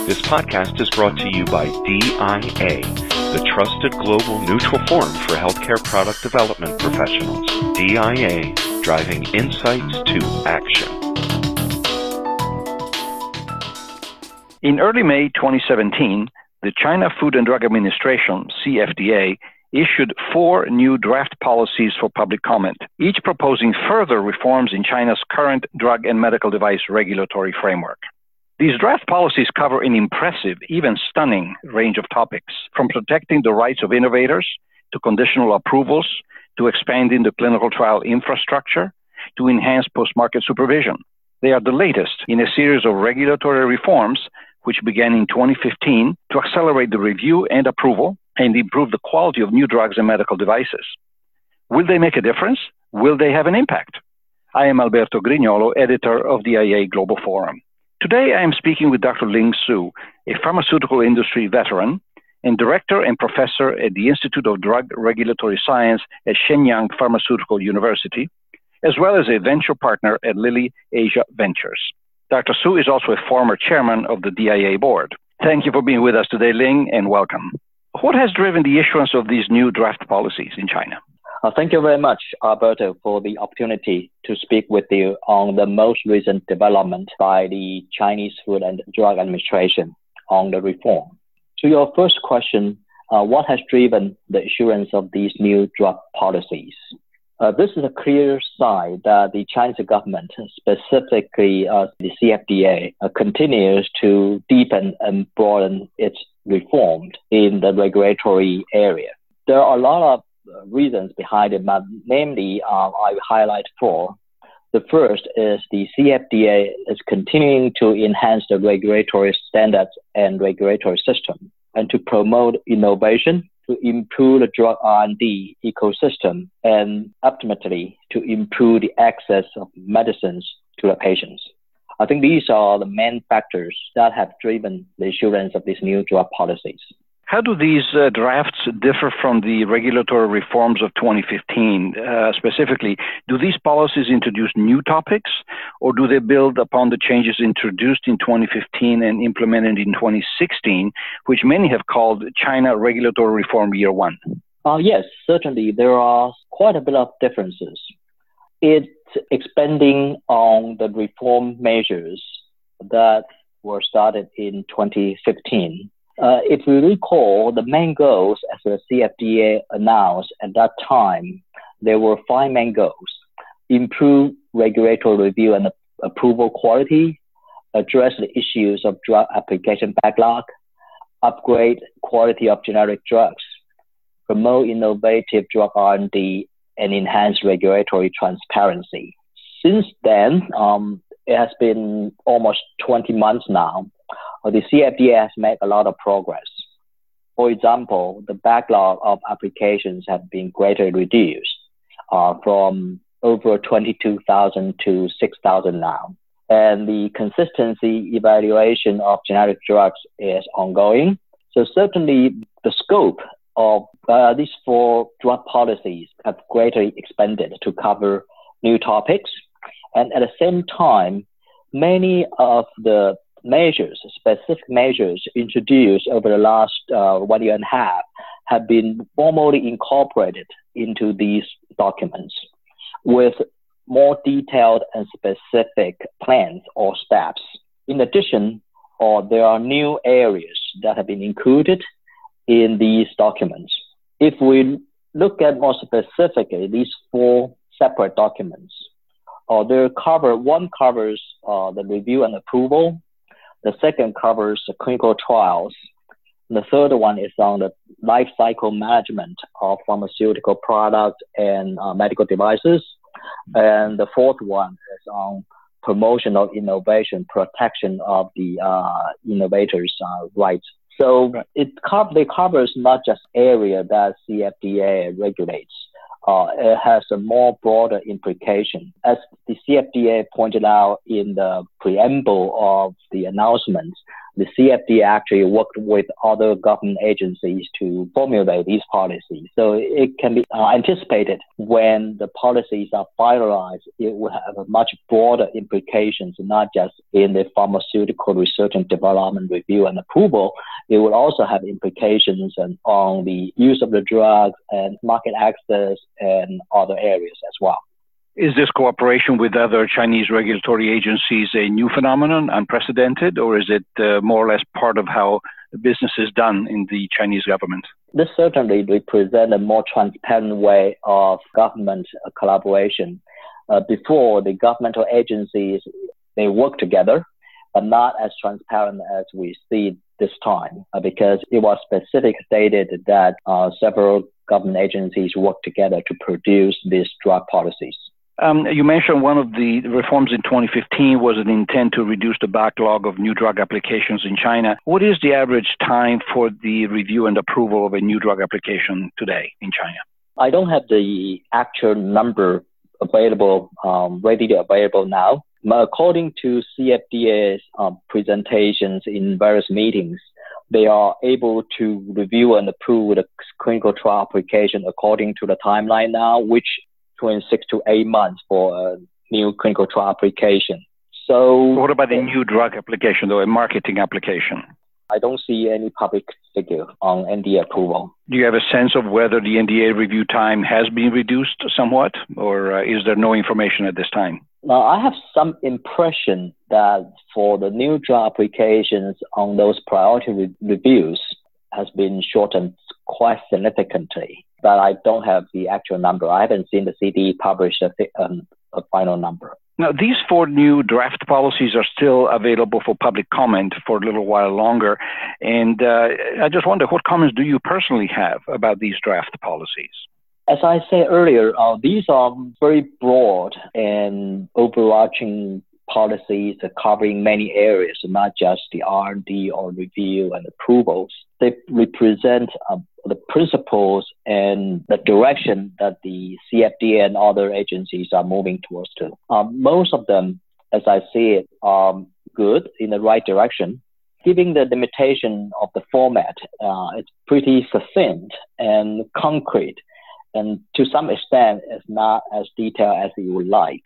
This podcast is brought to you by DIA, the trusted global neutral forum for healthcare product development professionals. DIA, driving insights to action. In early May 2017, the China Food and Drug Administration, CFDA, issued 4 new draft policies for public comment, each proposing further reforms in China's current drug and medical device regulatory framework. These draft policies cover an impressive, even stunning, range of topics, from protecting the rights of innovators, to conditional approvals, to expanding the clinical trial infrastructure, to enhance post-market supervision. They are the latest in a series of regulatory reforms which began in 2015 to accelerate the review and approval and improve the quality of new drugs and medical devices. Will they make a difference? Will they have an impact? I am Alberto Grignolo, editor of the DIA Global Forum. Today, I am speaking with Dr. Ling Su, a pharmaceutical industry veteran and director and professor at the Institute of Drug Regulatory Science at Shenyang Pharmaceutical University, as well as a venture partner at Lilly Asia Ventures. Dr. Su is also a former chairman of the DIA board. Thank you for being with us today, Ling, and welcome. What has driven the issuance of these new draft policies in China? Thank you very much, Alberto, for the opportunity to speak with you on the most recent development by the Chinese Food and Drug Administration on the reform. To your first question, what has driven the issuance of these new drug policies? This is a clear sign that the Chinese government, specifically the CFDA, continues to deepen and broaden its reforms in the regulatory area. There are a lot of reasons behind it, but namely, I highlight 4. The first is the CFDA is continuing to enhance the regulatory standards and regulatory system and to promote innovation, to improve the drug R&D ecosystem, and ultimately to improve the access of medicines to the patients. I think these are the main factors that have driven the issuance of these new drug policies. How do these drafts differ from the regulatory reforms of 2015? Specifically, do these policies introduce new topics, or do they build upon the changes introduced in 2015 and implemented in 2016, which many have called China Regulatory Reform Year 1? Yes, certainly. There are quite a bit of differences. It's expanding on the reform measures that were started in 2015. If we recall, the main goals as the CFDA announced at that time, there were 5 main goals: improve regulatory review and approval quality, address the issues of drug application backlog, upgrade quality of generic drugs, promote innovative drug R&D, and enhance regulatory transparency. Since then, it has been almost 20 months now. The CFDA has made a lot of progress. For example, the backlog of applications have been greatly reduced from over 22,000 to 6,000 now. And the consistency evaluation of generic drugs is ongoing. So certainly the scope of these 4 drug policies have greatly expanded to cover new topics. And at the same time, many of the specific measures introduced over the last 1 year and a half have been formally incorporated into these documents with more detailed and specific plans or steps. In addition, there are new areas that have been included in these documents. If we look at more specifically these 4 separate documents, one covers the review and approval. The second covers the clinical trials. The third one is on the life cycle management of pharmaceutical products and medical devices. And the fourth one is on promotion of innovation, protection of the innovators' rights. So it covers not just area that CFDA regulates. It has a more broader implication. As the CFDA pointed out in the preamble of the announcement, the CFDA actually worked with other government agencies to formulate these policies. So it can be anticipated when the policies are finalized, it will have a much broader implications, not just in the pharmaceutical research and development review and approval. It will also have implications on the use of the drugs and market access and other areas as well. Is this cooperation with other Chinese regulatory agencies a new phenomenon, unprecedented, or is it more or less part of how business is done in the Chinese government? This certainly represents a more transparent way of government collaboration. Before, the governmental agencies, they work together, but not as transparent as we see this time, because it was specifically stated that several government agencies work together to produce these drug policies. You mentioned one of the reforms in 2015 was an intent to reduce the backlog of new drug applications in China. What is the average time for the review and approval of a new drug application today in China? I don't have the actual number available, readily available now. According to CFDA's presentations in various meetings, they are able to review and approve the clinical trial application according to the timeline now, which between 6 to 8 months for a new clinical trial application. So, what about the new drug application, though, a marketing application? I don't see any public figure on NDA approval. Do you have a sense of whether the NDA review time has been reduced somewhat, or is there no information at this time? Now, I have some impression that for the new drug applications on those priority reviews has been shortened quite significantly, but I don't have the actual number. I haven't seen the CDE publish a final number. Now, these 4 new draft policies are still available for public comment for a little while longer. And I just wonder, what comments do you personally have about these draft policies? As I said earlier, these are very broad and overarching policies covering many areas, not just the R&D or review and approvals. They represent the principles and the direction that the CFDA and other agencies are moving towards. Most of them, as I see it, are good in the right direction. Given the limitation of the format, it's pretty succinct and concrete, and to some extent, it's not as detailed as you would like.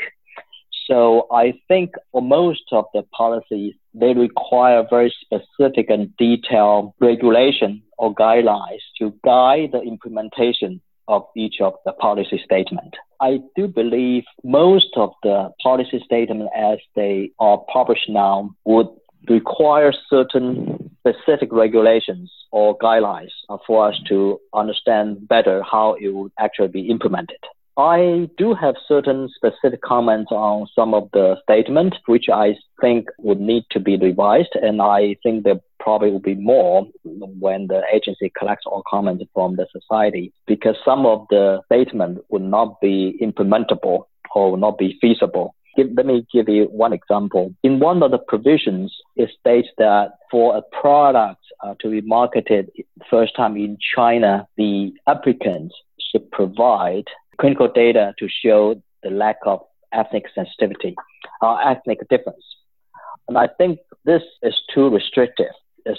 So I think for most of the policies, they require very specific and detailed regulation or guidelines to guide the implementation of each of the policy statement. I do believe most of the policy statements as they are published now would require certain specific regulations or guidelines for us to understand better how it would actually be implemented. I do have certain specific comments on some of the statements, which I think would need to be revised, and I think there probably will be more when the agency collects all comments from the society, because some of the statements would not be implementable or not be feasible. Let me give you one example. In one of the provisions, it states that for a product to be marketed first time in China, the applicants should provide clinical data to show the lack of ethnic sensitivity or ethnic difference. And I think this is too restrictive.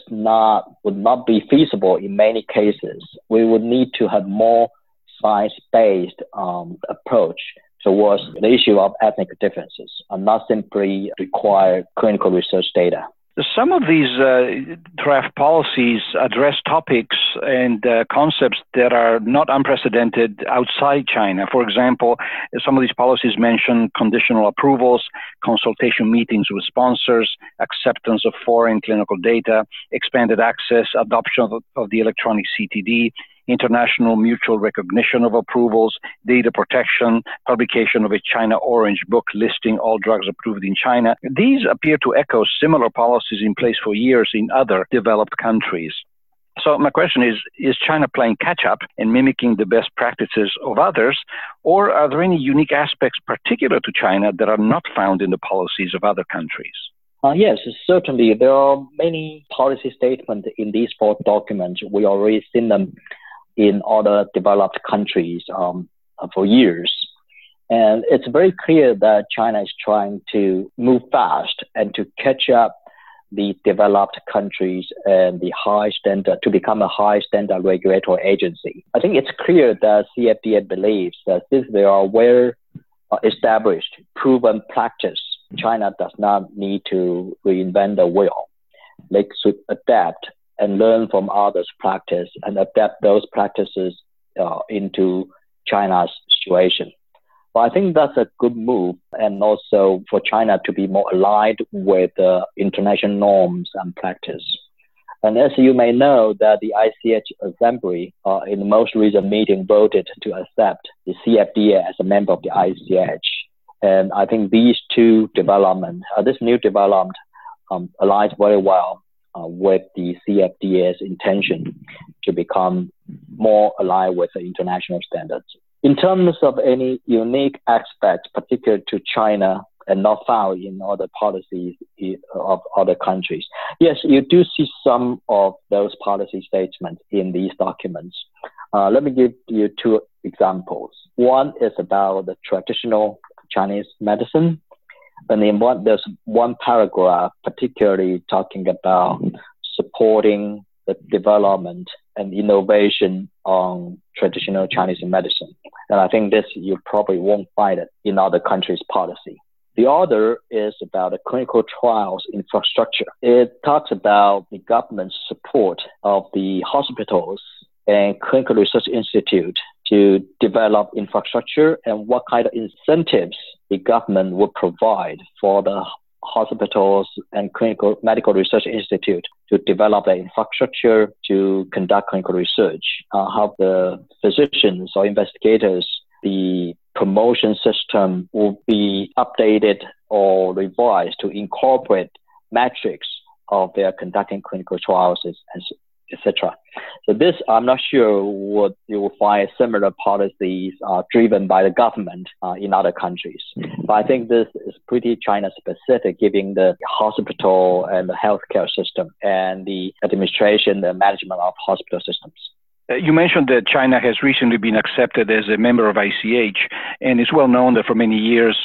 Would not be feasible in many cases. We would need to have more science-based approach towards the issue of ethnic differences and not simply require clinical research data. Some of these draft policies address topics and concepts that are not unprecedented outside China. For example, some of these policies mention conditional approvals, consultation meetings with sponsors, acceptance of foreign clinical data, expanded access, adoption of the electronic CTD, international mutual recognition of approvals, data protection, publication of a China Orange book listing all drugs approved in China. These appear to echo similar policies in place for years in other developed countries. So my question is China playing catch-up and mimicking the best practices of others, or are there any unique aspects particular to China that are not found in the policies of other countries? Yes, certainly. There are many policy statements in these 4 documents. We already seen them in other developed countries for years. And it's very clear that China is trying to move fast and to catch up the developed countries and the high standard to become a high standard regulatory agency. I think it's clear that CFDA believes that since they are well established, proven practice, China does not need to reinvent the wheel. They should adapt and learn from others' practice and adapt those practices into China's situation. But I think that's a good move, and also for China to be more aligned with international norms and practice. And as you may know, that the ICH Assembly in the most recent meeting voted to accept the CFDA as a member of the ICH. And I think these two developments, this new development aligns very well with the CFDA's intention to become more aligned with the international standards. In terms of any unique aspects particular to China and not found in other policies of other countries, yes, you do see some of those policy statements in these documents. Let me give you two examples. One is about the traditional Chinese medicine. And in there's one paragraph particularly talking about supporting the development and innovation on traditional Chinese medicine. And I think this, you probably won't find it in other countries' policy. The other is about the clinical trials infrastructure. It talks about the government's support of the hospitals and clinical research institute to develop infrastructure and what kind of incentives the government would provide for the hospitals and clinical medical research institute to develop the infrastructure to conduct clinical research, how the physicians or investigators, the promotion system will be updated or revised to incorporate metrics of their conducting clinical trials, etc. So this, I'm not sure what you will find similar policies driven by the government in other countries. But I think this is pretty China specific, given the hospital and the healthcare system and the administration, the management of hospital systems. You mentioned that China has recently been accepted as a member of ICH, and it's well known that for many years,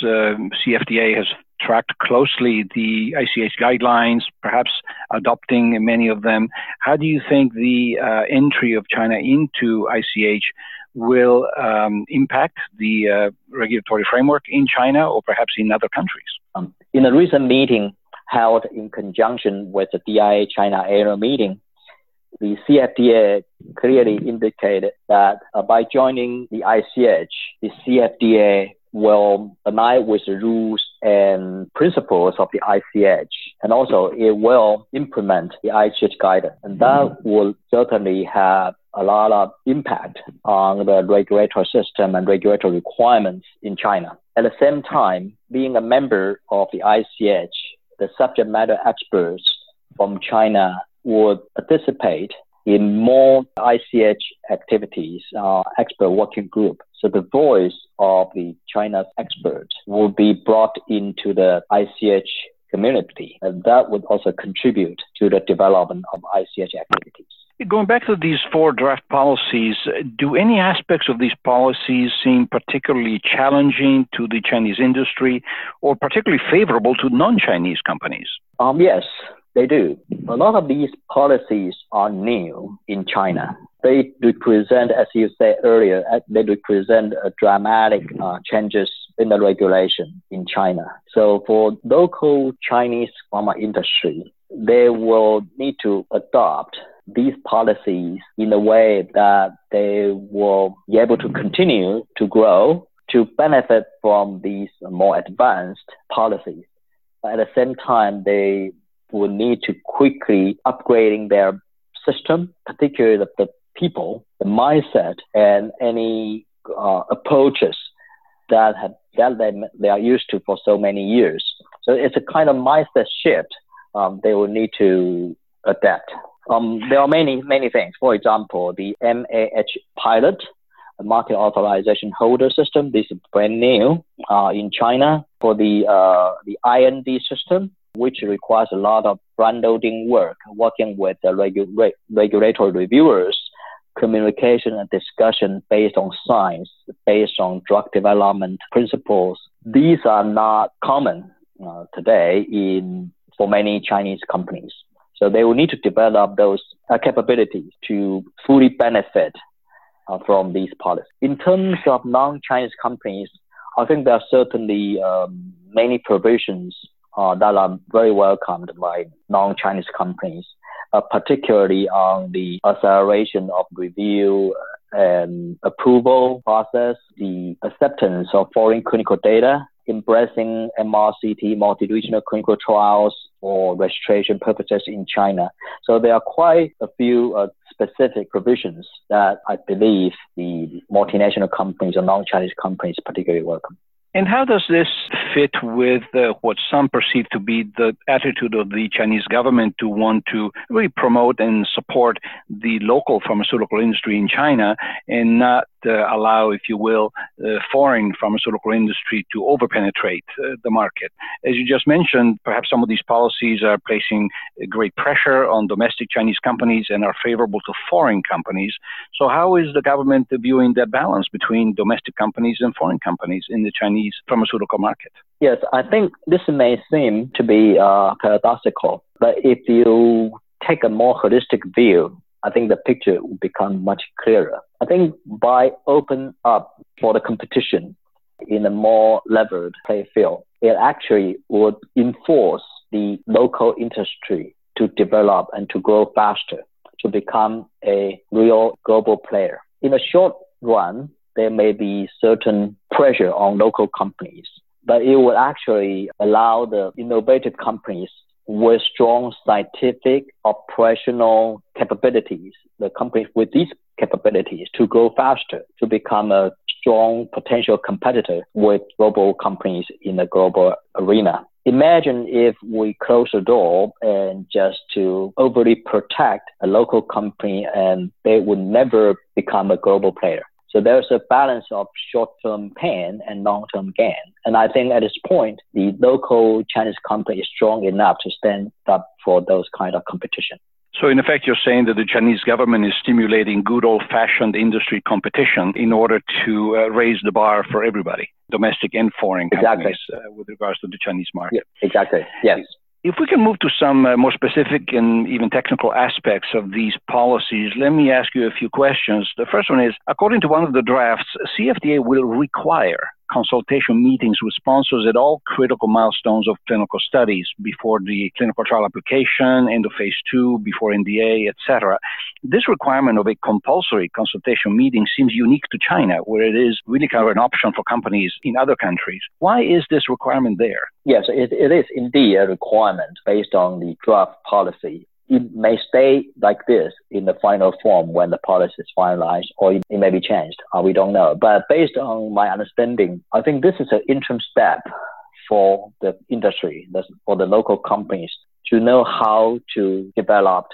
CFDA has tracked closely the ICH guidelines, perhaps adopting many of them. How do you think the entry of China into ICH will impact the regulatory framework in China or perhaps in other countries? In a recent meeting held in conjunction with the DIA China annual meeting, the CFDA clearly indicated that by joining the ICH, the CFDA will align with the rules and principles of the ICH, and also it will implement the ICH guidance. And that will certainly have a lot of impact on the regulatory system and regulatory requirements in China. At the same time, being a member of the ICH, the subject matter experts from China would participate in more ICH activities, expert working group. So the voice of the China's experts will be brought into the ICH community, and that would also contribute to the development of ICH activities. Going back to these four draft policies, do any aspects of these policies seem particularly challenging to the Chinese industry or particularly favorable to non-Chinese companies? Yes, they do. A lot of these policies are new in China. They represent, as you said earlier, they represent dramatic changes in the regulation in China. So for local Chinese pharma industry, they will need to adopt these policies in a way that they will be able to continue to grow, to benefit from these more advanced policies. At the same time, they will need to quickly upgrading their system, particularly the people, the mindset, and any approaches that they are used to for so many years. So it's a kind of mindset shift they will need to adapt. There are many things. For example, the MAH pilot, a market authorization holder system, this is brand new in China. For the IND system, which requires a lot of front-loading work, working with the regulatory reviewers, communication and discussion based on science, based on drug development principles. These are not common today in for many Chinese companies. So they will need to develop those capabilities to fully benefit from these policies. In terms of non-Chinese companies, I think there are certainly many provisions that are very welcomed by non-Chinese companies, particularly on the acceleration of review and approval process, the acceptance of foreign clinical data, embracing MRCT, multi-regional clinical trials for registration purposes in China. So there are quite a few specific provisions that I believe the multinational companies or non-Chinese companies particularly welcome. And how does this fit with what some perceive to be the attitude of the Chinese government to want to really promote and support the local pharmaceutical industry in China and not allow, if you will, foreign pharmaceutical industry to overpenetrate the market? As you just mentioned, perhaps some of these policies are placing great pressure on domestic Chinese companies and are favorable to foreign companies. So how is the government viewing that balance between domestic companies and foreign companies in the Chinese pharmaceutical market? Yes, I think this may seem to be paradoxical, but if you take a more holistic view, I think the picture will become much clearer. I think by opening up for the competition in a more levered play field, it actually would enforce the local industry to develop and to grow faster, to become a real global player. In the short run, there may be certain pressure on local companies, but it will actually allow the innovative companies with strong scientific, operational capabilities, the companies with these capabilities to grow faster, to become a strong potential competitor with global companies in the global arena. Imagine if we close the door and just to overly protect a local company and they would never become a global player. So there's a balance of short-term pain and long-term gain. And I think at this point, the local Chinese company is strong enough to stand up for those kind of competition. So in effect, you're saying that the Chinese government is stimulating good old-fashioned industry competition in order to raise the bar for everybody, domestic and foreign companies, with regards to the Chinese market. Yeah, exactly, yes. If we can move to some more specific and even technical aspects of these policies, let me ask you a few questions. The first one is, according to one of the drafts, CFDA will require consultation meetings with sponsors at all critical milestones of clinical studies before the clinical trial application, end of phase 2, before NDA, etc. This requirement of a compulsory consultation meeting seems unique to China, where it is really kind of an option for companies in other countries. Why is this requirement there? Yes, it is indeed a requirement based on the draft policy. It may stay like this in the final form when the policy is finalized, or it may be changed. We don't know. But based on my understanding, I think this is an interim step for the industry, for the local companies to know how to develop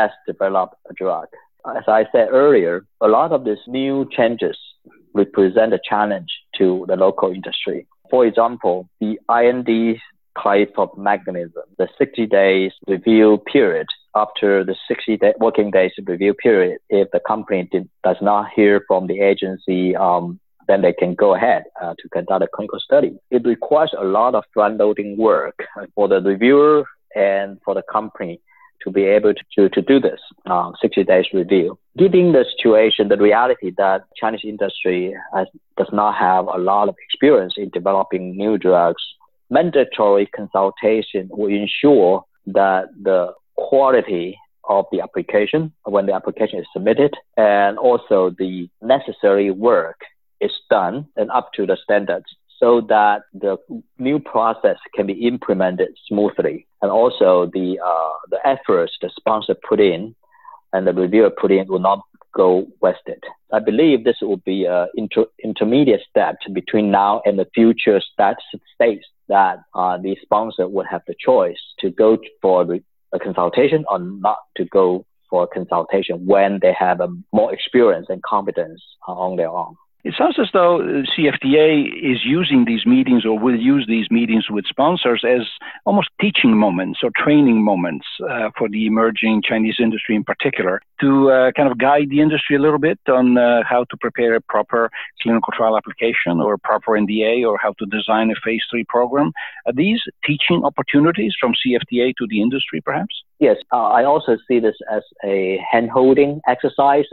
a drug. As I said earlier, a lot of these new changes represent a challenge to the local industry. For example, the IND type of mechanism, the 60 days review period. After the 60 working days review period, if the company does not hear from the agency, then they can go ahead to conduct a clinical study. It requires a lot of front-loading work for the reviewer and for the company to be able to do this 60 days review. Given the situation, the reality that Chinese industry does not have a lot of experience in developing new drugs, mandatory consultation will ensure that the quality of the application when the application is submitted, and also the necessary work is done and up to the standards, so that the new process can be implemented smoothly, and also the efforts the sponsor put in and the reviewer put in will not go wasted. I believe this will be an intermediate step between now and the future states that the sponsor would have the choice to go for a consultation or not to go for a consultation when they have more experience and confidence on their own. It sounds as though CFDA is using these meetings or will use these meetings with sponsors as almost teaching moments or training moments for the emerging Chinese industry in particular to kind of guide the industry a little bit on how to prepare a proper clinical trial application or a proper NDA or how to design a phase 3 program. Are these teaching opportunities from CFDA to the industry, perhaps? Yes, I also see this as a hand-holding exercise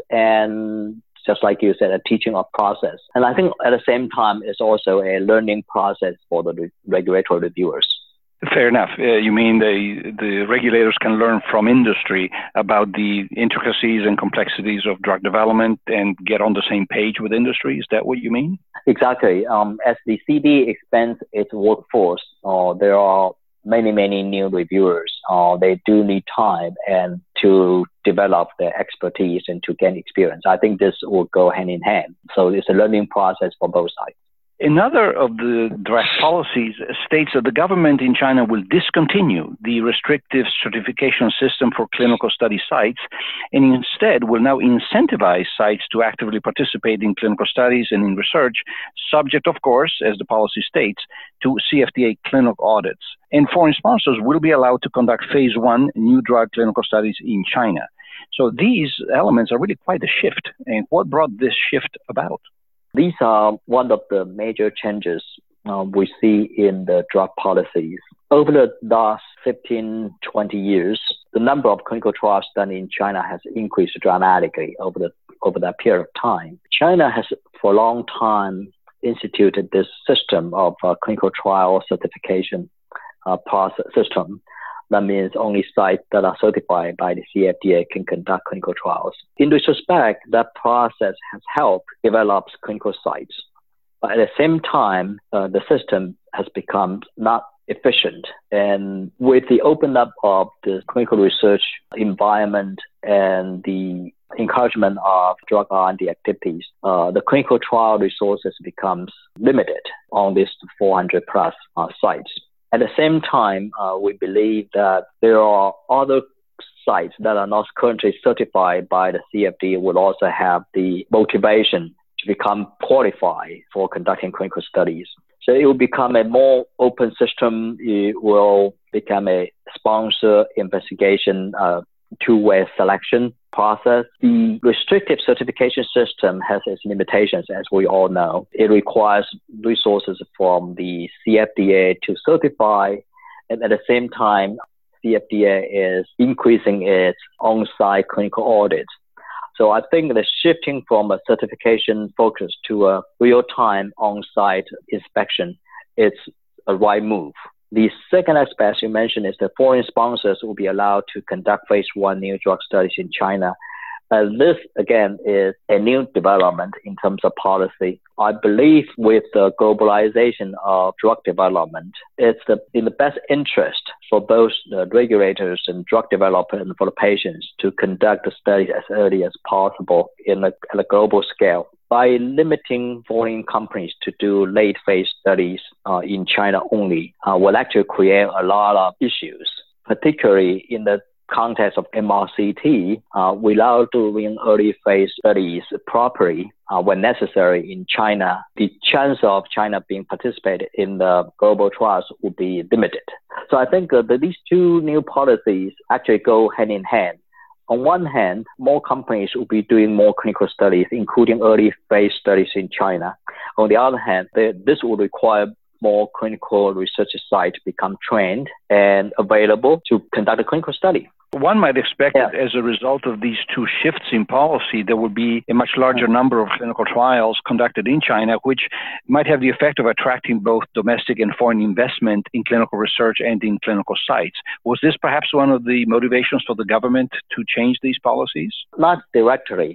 and just like you said, a teaching of process. And I think at the same time, it's also a learning process for the regulatory reviewers. Fair enough. You mean the regulators can learn from industry about the intricacies and complexities of drug development and get on the same page with industry? Is that what you mean? Exactly. As the CD expands its workforce, there are many new reviewers. They do need time and to develop their expertise and to gain experience. I think this will go hand in hand. So it's a learning process for both sides. Another of the draft policies states that the government in China will discontinue the restrictive certification system for clinical study sites and instead will now incentivize sites to actively participate in clinical studies and in research, subject, of course, as the policy states, to CFDA clinical audits. And foreign sponsors will be allowed to conduct phase 1 new drug clinical studies in China. So these elements are really quite a shift. And what brought this shift about? These are one of the major changes we see in the drug policies. Over the last 15, 20 years, the number of clinical trials done in China has increased dramatically over that period of time. China has, for a long time, instituted this system of clinical trial certification process system. That means only sites that are certified by the CFDA can conduct clinical trials. In this respect, that process has helped develop clinical sites. But at the same time, the system has become not efficient. And with the open up of the clinical research environment and the encouragement of drug R&D activities, the clinical trial resources becomes limited on these 400 plus sites. At the same time, we believe that there are other sites that are not currently certified by the CFDA will also have the motivation to become qualified for conducting clinical studies. So it will become a more open system. It will become a sponsor investigation, two-way selection process. The restrictive certification system has its limitations, as we all know. It requires resources from the CFDA to certify, and at the same time, CFDA is increasing its on-site clinical audits. So I think the shifting from a certification focus to a real-time on-site inspection is a right move. The second aspect you mentioned is that foreign sponsors will be allowed to conduct phase 1 new drug studies in China. This, again, is a new development in terms of policy. I believe with the globalization of drug development, it's in the best interest for both the regulators and drug developers and for the patients to conduct the studies as early as possible at a global scale. By limiting foreign companies to do late phase studies in China only will actually create a lot of issues, particularly in the context of MRCT. Without doing early phase studies properly when necessary in China, the chance of China being participated in the global trials will be limited. So I think that these two new policies actually go hand in hand. On one hand, more companies will be doing more clinical studies, including early phase studies in China. On the other hand, this will require more clinical research sites to become trained and available to conduct a clinical study. One might expect that as a result of these two shifts in policy, there will be a much larger number of clinical trials conducted in China, which might have the effect of attracting both domestic and foreign investment in clinical research and in clinical sites. Was this perhaps one of the motivations for the government to change these policies? Not directly.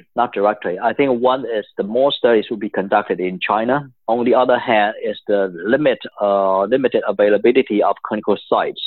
I think one is the more studies will be conducted in China. On the other hand, is the limited availability of clinical sites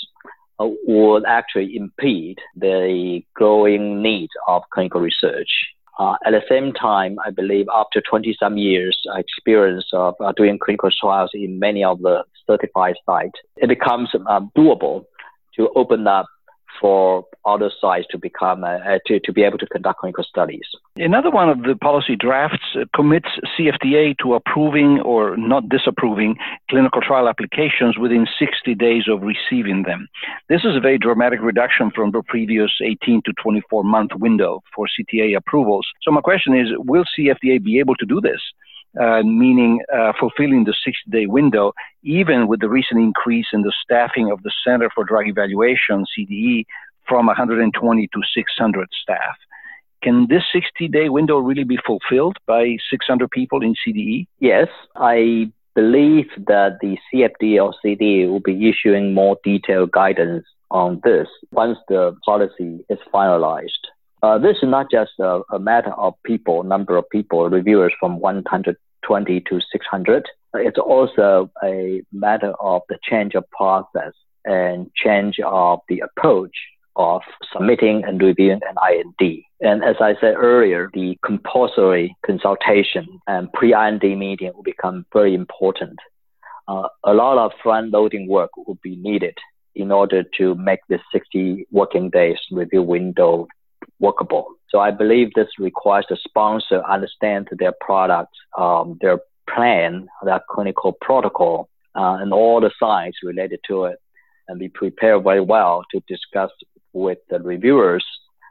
would actually impede the growing need of clinical research. At the same time, I believe after 20-some years experience of doing clinical trials in many of the certified sites, it becomes doable to open up for other sites to become to be able to conduct clinical studies. Another one of the policy drafts commits CFDA to approving or not disapproving clinical trial applications within 60 days of receiving them. This is a very dramatic reduction from the previous 18 to 24-month window for CTA approvals. So my question is, will CFDA be able to do this? Meaning fulfilling the 60-day window, even with the recent increase in the staffing of the Center for Drug Evaluation, CDE, from 120 to 600 staff. Can this 60-day window really be fulfilled by 600 people in CDE? Yes, I believe that the CFDA or CDE will be issuing more detailed guidance on this once the policy is finalized. This is not just a matter of number of people, reviewers from 120 to 600. It's also a matter of the change of process and change of the approach of submitting and reviewing an IND. And as I said earlier, the compulsory consultation and pre-IND meeting will become very important. A lot of front-loading work will be needed in order to make this 60 working days review window workable. So I believe this requires the sponsor understand their product, their plan, their clinical protocol, and all the science related to it, and be prepared very well to discuss with the reviewers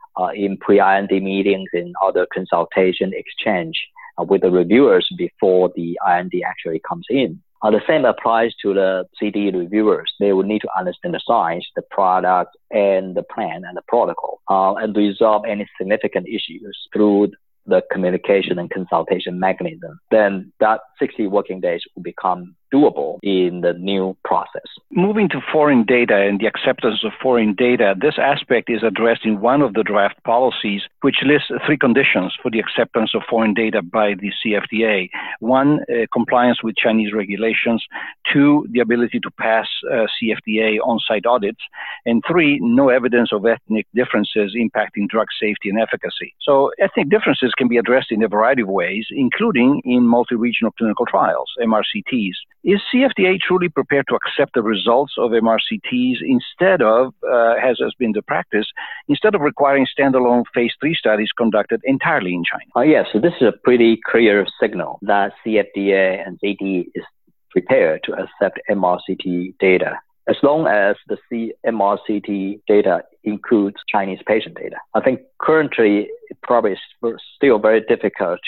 in pre-IND meetings and other consultation exchange with the reviewers before the IND actually comes in. The same applies to the CDE reviewers. They will need to understand the science, the product, and the plan and the protocol, and resolve any significant issues through the communication and consultation mechanism. Then that 60 working days will become doable in the new process. Moving to foreign data and the acceptance of foreign data, this aspect is addressed in one of the draft policies, which lists 3 conditions for the acceptance of foreign data by the CFDA. 1, compliance with Chinese regulations. 2, the ability to pass CFDA on-site audits. And 3, no evidence of ethnic differences impacting drug safety and efficacy. So ethnic differences can be addressed in a variety of ways, including in multi-regional clinical trials, MRCTs. Is CFDA truly prepared to accept the results of MRCTs instead of, as has been the practice, instead of requiring standalone phase 3 studies conducted entirely in China? Yes, so this is a pretty clear signal that CFDA and CDE is prepared to accept MRCT data, as long as the MRCT data includes Chinese patient data. I think currently it probably is still very difficult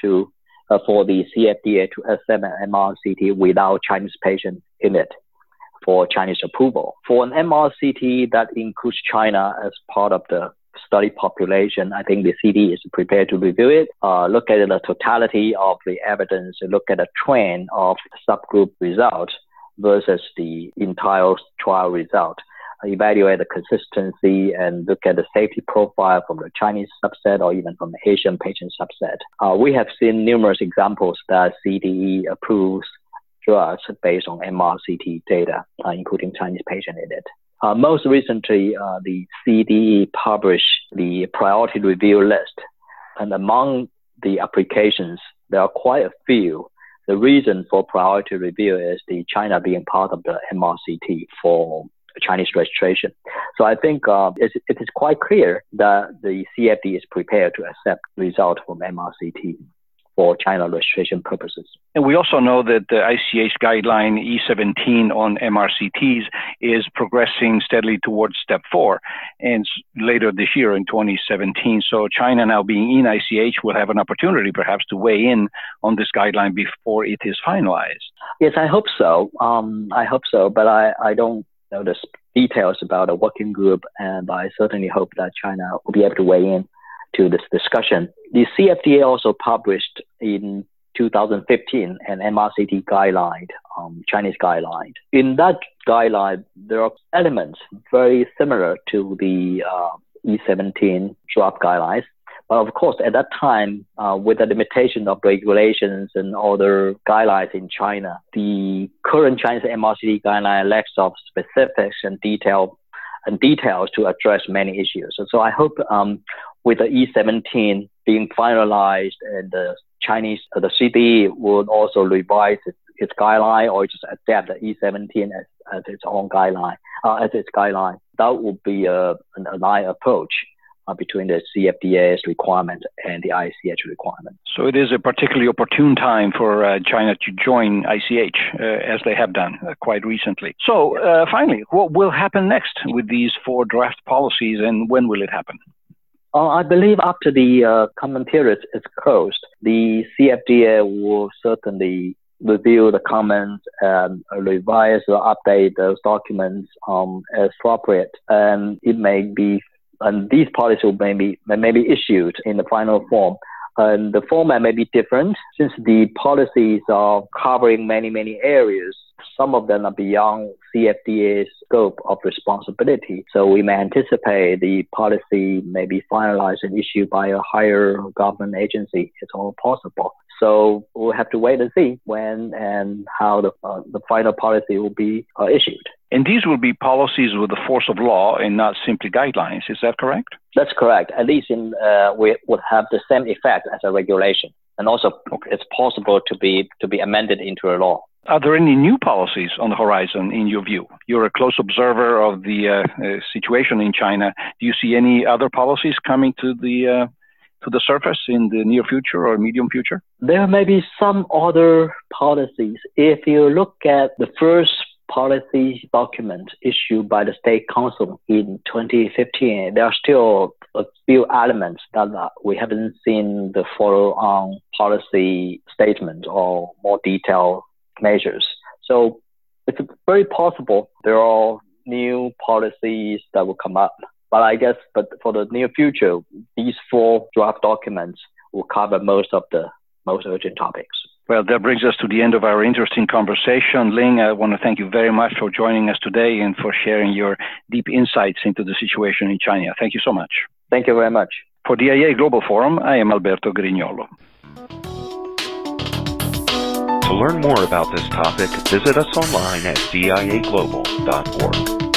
for the CFDA to accept an MRCT without Chinese patient in it for Chinese approval. For an MRCT that includes China as part of the study population, I think the CDE is prepared to review it, look at the totality of the evidence, look at the trend of subgroup results versus the entire trial result, evaluate the consistency and look at the safety profile from the Chinese subset or even from the Asian patient subset. We have seen numerous examples that CDE approves drugs based on MRCT data, including Chinese patient in it. Most recently, the CDE published the priority review list. And among the applications, there are quite a few. The reason for priority review is the China being part of the MRCT for Chinese registration. So I think it is quite clear that the CFD is prepared to accept results from MRCT for China registration purposes. And we also know that the ICH guideline E17 on MRCTs is progressing steadily towards step 4 and later this year in 2017. So China now being in ICH will have an opportunity perhaps to weigh in on this guideline before it is finalized. Yes, I hope so. But I don't know the details about a working group, and I certainly hope that China will be able to weigh in to this discussion. The CFDA also published in 2015 an MRCT guideline, Chinese guideline. In that guideline, there are elements very similar to the E17 draft guidelines. But of course, at that time, with the limitation of regulations and other guidelines in China, the current Chinese MRCT guideline lacks of specifics and details to address many issues. So I hope with the E17 being finalized and the CDE would also revise its guideline or just adapt the E17 as its own guideline, that would be an aligned approach between the CFDA's requirement and the ICH requirement. So it is a particularly opportune time for China to join ICH, as they have done quite recently. So finally, what will happen next with these 4 draft policies, and when will it happen? I believe after the comment period is closed, the CFDA will certainly review the comments and revise or update those documents as appropriate, and it may be. And these policies may be issued in the final form. And the format may be different since the policies are covering many areas. Some of them are beyond CFDA's scope of responsibility. So we may anticipate the policy may be finalized and issued by a higher government agency. It's all possible. So we'll have to wait and see when and how the final policy will be issued. And these will be policies with the force of law and not simply guidelines. Is that correct? That's correct. At least we would have the same effect as a regulation. And also, it's possible to be amended into a law. Are there any new policies on the horizon, in your view? You're a close observer of the situation in China. Do you see any other policies coming to the surface in the near future or medium future? There may be some other policies. If you look at the first policy document issued by the State Council in 2015, there are still a few elements that we haven't seen the follow-on policy statement or more detailed measures. So it's very possible there are new policies that will come up. But I guess, for the near future, these 4 draft documents will cover most of the most urgent topics. Well, that brings us to the end of our interesting conversation. Ling, I want to thank you very much for joining us today and for sharing your deep insights into the situation in China. Thank you so much. Thank you very much. For DIA Global Forum, I am Alberto Grignolo. To learn more about this topic, visit us online at diaglobal.org.